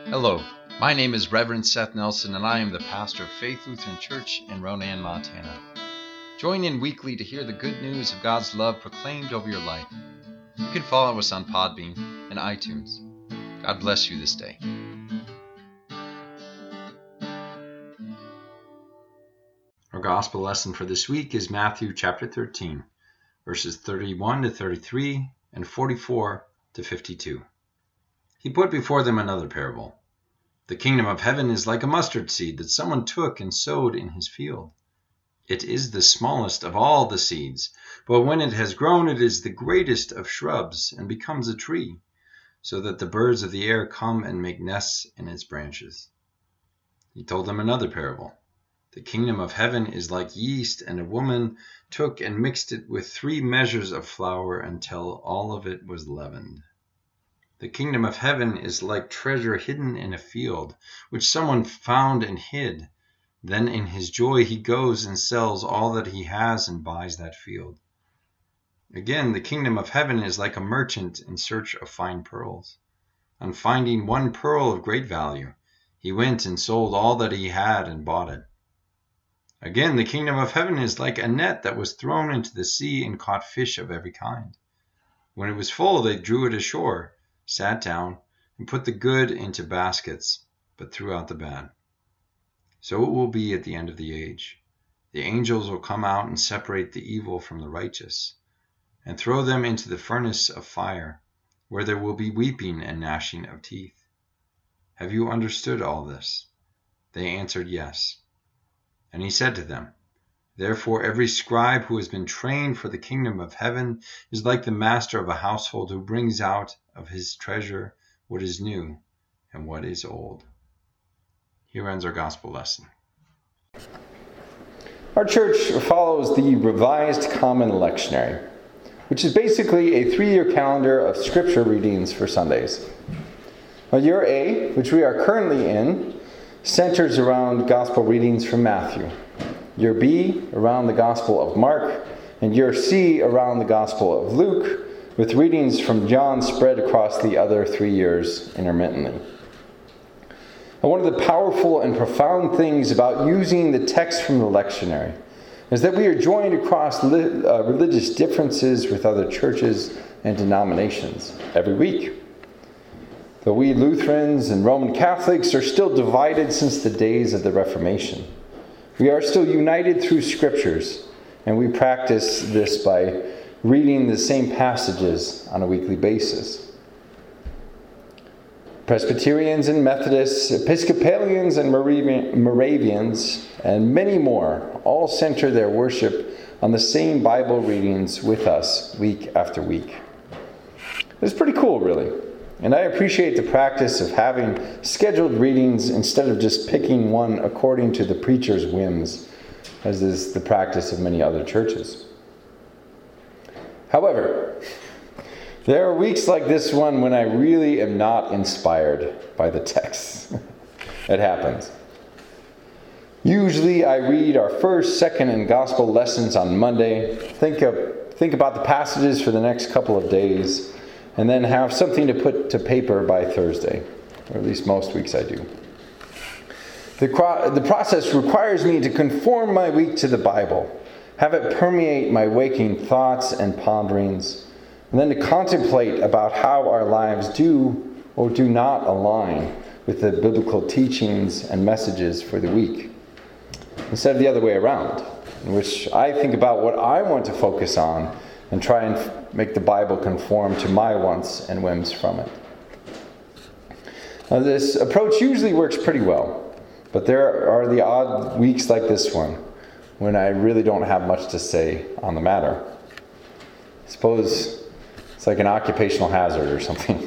Hello, my name is Reverend Seth Nelson, and I am the pastor of Faith Lutheran Church in Ronan, Montana. Join in weekly to hear the good news of God's love proclaimed over your life. You can follow us on Podbean and iTunes. God bless you this day. Our gospel lesson for this week is Matthew chapter 13, verses 31 to 33 and 44 to 52. He put before them another parable. The kingdom of heaven is like a mustard seed that someone took and sowed in his field. It is the smallest of all the seeds, but when it has grown, it is the greatest of shrubs and becomes a tree, so that the birds of the air come and make nests in its branches. He told them another parable. The kingdom of heaven is like yeast, and a woman took and mixed it with 3 measures of flour until all of it was leavened. The kingdom of heaven is like treasure hidden in a field, which someone found and hid. Then in his joy he goes and sells all that he has and buys that field. Again, the kingdom of heaven is like a merchant in search of fine pearls. On finding one pearl of great value, he went and sold all that he had and bought it. Again, the kingdom of heaven is like a net that was thrown into the sea and caught fish of every kind. When it was full, they drew it ashore, sat down, and put the good into baskets, but threw out the bad. So it will be at the end of the age. The angels will come out and separate the evil from the righteous, and throw them into the furnace of fire, where there will be weeping and gnashing of teeth. Have you understood all this? They answered, yes. And he said to them, Therefore every scribe who has been trained for the kingdom of heaven is like the master of a household who brings out of his treasure what is new and what is old. Here ends our gospel lesson. Our church follows the Revised Common Lectionary, which is basically a 3-year calendar of scripture readings for Sundays. Now, year A, which we are currently in, centers around gospel readings from Matthew. Year B around the Gospel of Mark, and Year C around the Gospel of Luke, with readings from John spread across the other 3 years intermittently. And one of the powerful and profound things about using the text from the lectionary is that we are joined across religious differences with other churches and denominations every week. Though we Lutherans and Roman Catholics are still divided since the days of the Reformation, we are still united through scriptures, and we practice this by reading the same passages on a weekly basis. Presbyterians and Methodists, Episcopalians and Moravians, and many more all center their worship on the same Bible readings with us week after week. It's pretty cool, really. And I appreciate the practice of having scheduled readings instead of just picking one according to the preacher's whims, as is the practice of many other churches. However, there are weeks like this one when I really am not inspired by the text. It happens. Usually I read our first, second, and gospel lessons on Monday, think about the passages for the next couple of days, and then have something to put to paper by Thursday, or at least most weeks I do. The process requires me to conform my week to the Bible, have it permeate my waking thoughts and ponderings, and then to contemplate about how our lives do or do not align with the biblical teachings and messages for the week, instead of the other way around, in which I think about what I want to focus on and try and make the Bible conform to my wants and whims from it. Now, this approach usually works pretty well, but there are the odd weeks like this one when I really don't have much to say on the matter. I suppose it's like an occupational hazard or something.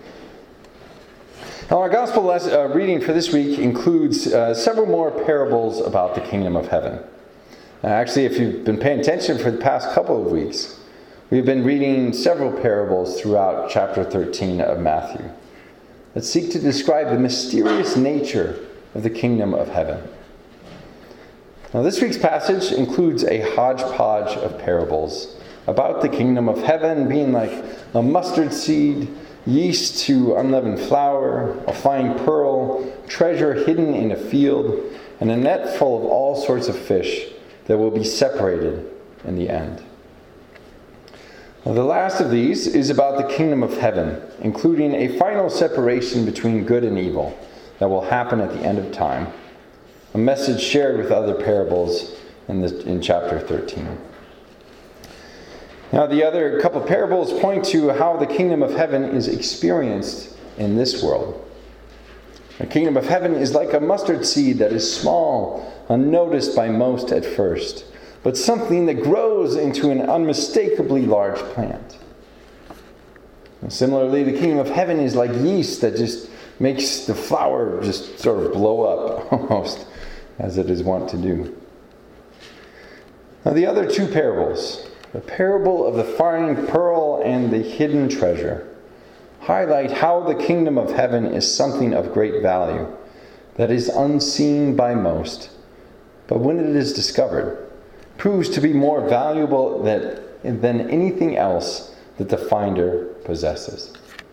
Now, our gospel reading for this week includes several more parables about the kingdom of heaven. Actually, if you've been paying attention for the past couple of weeks, we've been reading several parables throughout chapter 13 of Matthew that seek to describe the mysterious nature of the kingdom of heaven. Now, this week's passage includes a hodgepodge of parables about the kingdom of heaven being like a mustard seed yeast to unleavened flour, a fine pearl, treasure hidden in a field, and a net full of all sorts of fish that will be separated in the end. Now, the last of these is about the kingdom of heaven, including a final separation between good and evil that will happen at the end of time, a message shared with other parables in chapter 13. Now, the other couple of parables point to how the kingdom of heaven is experienced in this world. The kingdom of heaven is like a mustard seed that is small, unnoticed by most at first, but something that grows into an unmistakably large plant. And similarly, the kingdom of heaven is like yeast that just makes the flour just sort of blow up, almost, as it is wont to do. Now, the other two parables, the parable of the fine pearl and the hidden treasure, highlight how the kingdom of heaven is something of great value that is unseen by most, but when it is discovered, proves to be more valuable than anything else that the finder possesses.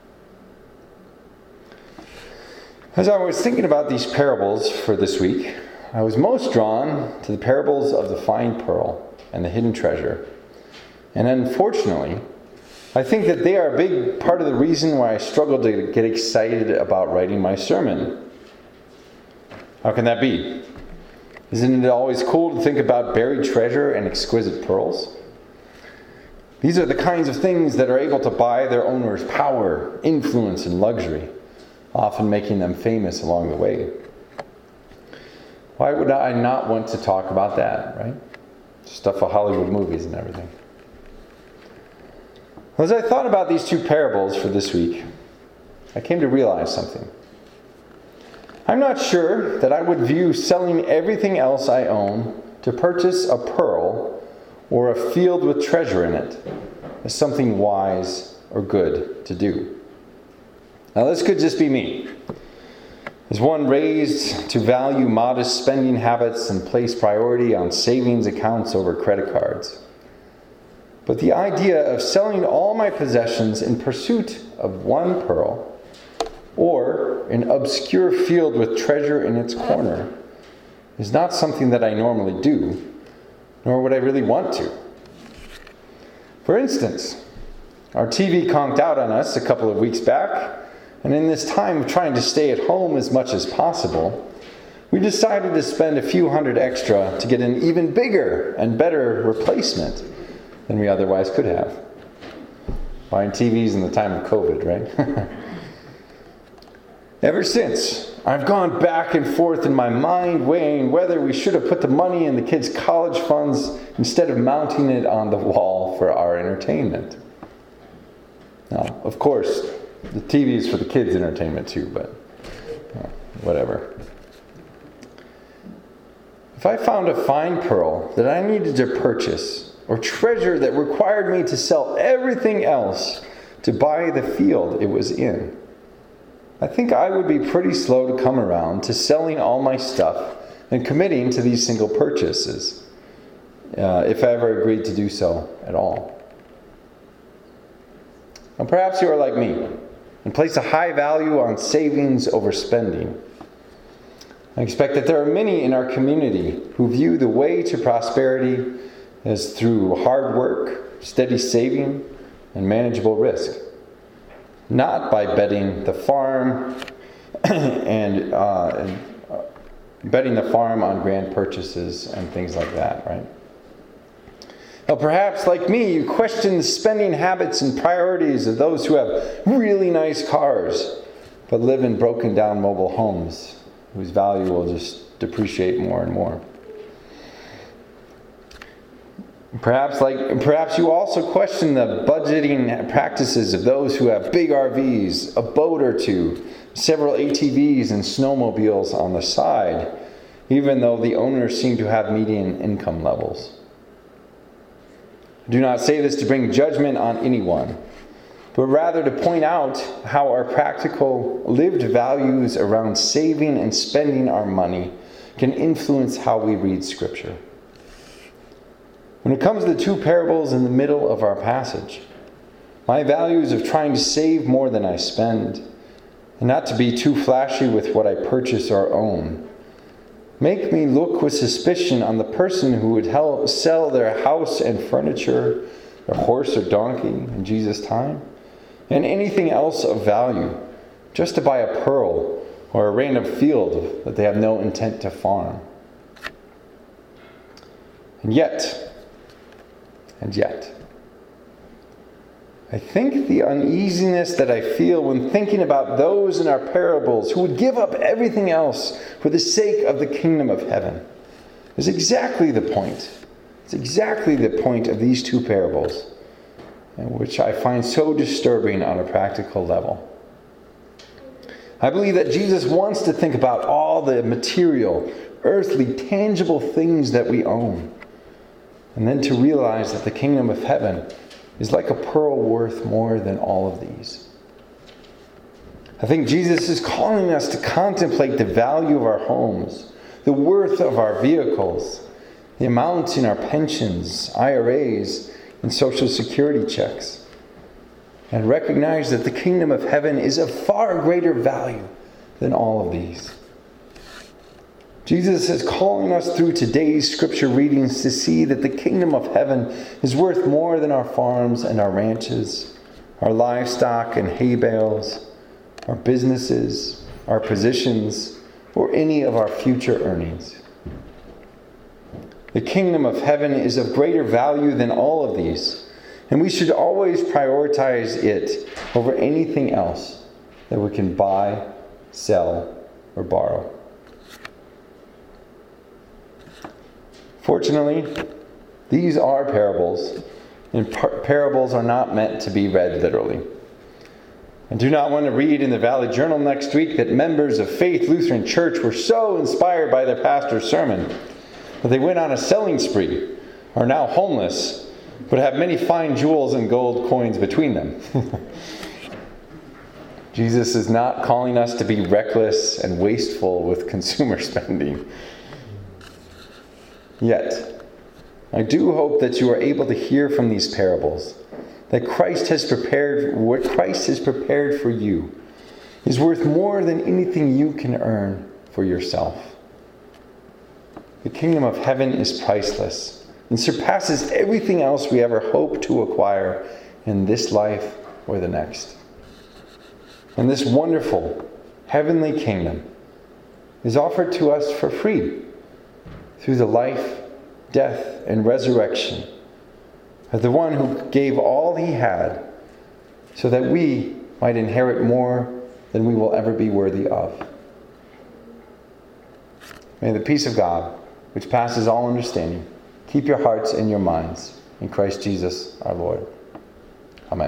As I was thinking about these parables for this week, I was most drawn to the parables of the fine pearl and the hidden treasure. And unfortunately, I think that they are a big part of the reason why I struggle to get excited about writing my sermon. How can that be? Isn't it always cool to think about buried treasure and exquisite pearls? These are the kinds of things that are able to buy their owners power, influence, and luxury, often making them famous along the way. Why would I not want to talk about that, right? Stuff of Hollywood movies and everything. As I thought about these two parables for this week, I came to realize something. I'm not sure that I would view selling everything else I own to purchase a pearl or a field with treasure in it as something wise or good to do. Now, this could just be me, as one raised to value modest spending habits and place priority on savings accounts over credit cards. But the idea of selling all my possessions in pursuit of one pearl or an obscure field with treasure in its corner is not something that I normally do, nor would I really want to. For instance, our TV conked out on us a couple of weeks back, and in this time of trying to stay at home as much as possible, we decided to spend a few hundred extra to get an even bigger and better replacement than we otherwise could have. Buying TVs in the time of COVID, right? Ever since, I've gone back and forth in my mind weighing whether we should have put the money in the kids' college funds instead of mounting it on the wall for our entertainment. Now, of course, the TV is for the kids' entertainment too, but whatever. If I found a fine pearl that I needed to purchase, or treasure that required me to sell everything else to buy the field it was in, I think I would be pretty slow to come around to selling all my stuff and committing to these single purchases, if I ever agreed to do so at all. And perhaps you are like me and place a high value on savings over spending. I expect that there are many in our community who view the way to prosperity as through hard work, steady saving, and manageable risk. Not by betting the farm and betting the farm on grand purchases and things like that, right? Now, perhaps, like me, you question the spending habits and priorities of those who have really nice cars, but live in broken down mobile homes whose value will just depreciate more and more. Perhaps you also question the budgeting practices of those who have big RVs, a boat or two, several ATVs and snowmobiles on the side, even though the owners seem to have median income levels. I do not say this to bring judgment on anyone, but rather to point out how our practical, lived values around saving and spending our money can influence how we read Scripture. When it comes to the two parables in the middle of our passage, My values of trying to save more than I spend, and not to be too flashy with what I purchase or own, make me look with suspicion on the person who would sell their house and furniture, their horse or donkey in Jesus' time, and anything else of value, just to buy a pearl or a random field that they have no intent to farm. And yet, I think the uneasiness that I feel when thinking about those in our parables who would give up everything else for the sake of the kingdom of heaven is exactly the point. It's exactly the point of these two parables, which I find so disturbing on a practical level. I believe that Jesus wants to think about all the material, earthly, tangible things that we own, and then to realize that the kingdom of heaven is like a pearl worth more than all of these. I think Jesus is calling us to contemplate the value of our homes, the worth of our vehicles, the amounts in our pensions, IRAs, and Social Security checks, and recognize that the kingdom of heaven is of far greater value than all of these. Jesus is calling us through today's scripture readings to see that the kingdom of heaven is worth more than our farms and our ranches, our livestock and hay bales, our businesses, our positions, or any of our future earnings. The kingdom of heaven is of greater value than all of these, and we should always prioritize it over anything else that we can buy, sell, or borrow. Fortunately, these are parables, and parables are not meant to be read literally. I do not want to read in the Valley Journal next week that members of Faith Lutheran Church were so inspired by their pastor's sermon that they went on a selling spree, are now homeless, but have many fine jewels and gold coins between them. Jesus is not calling us to be reckless and wasteful with consumer spending. Yet, I do hope that you are able to hear from these parables that what Christ has prepared for you is worth more than anything you can earn for yourself. The kingdom of heaven is priceless and surpasses everything else we ever hope to acquire in this life or the next. And this wonderful heavenly kingdom is offered to us for free through the life, death, and resurrection of the one who gave all he had so that we might inherit more than we will ever be worthy of. May the peace of God, which passes all understanding, keep your hearts and your minds in Christ Jesus our Lord. Amen.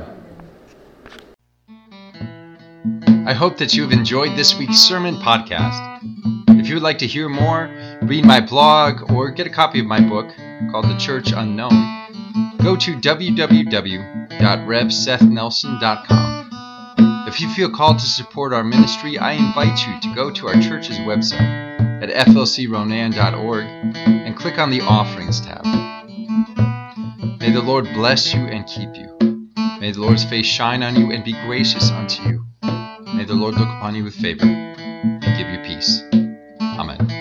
I hope that you have enjoyed this week's sermon podcast. If you would like to hear more, read my blog, or get a copy of my book called The Church Unknown, go to www.revsethnelson.com. If you feel called to support our ministry, I invite you to go to our church's website at flcronan.org and click on the Offerings tab. May the Lord bless you and keep you. May the Lord's face shine on you and be gracious unto you. May the Lord look upon you with favor and give you peace. Amen.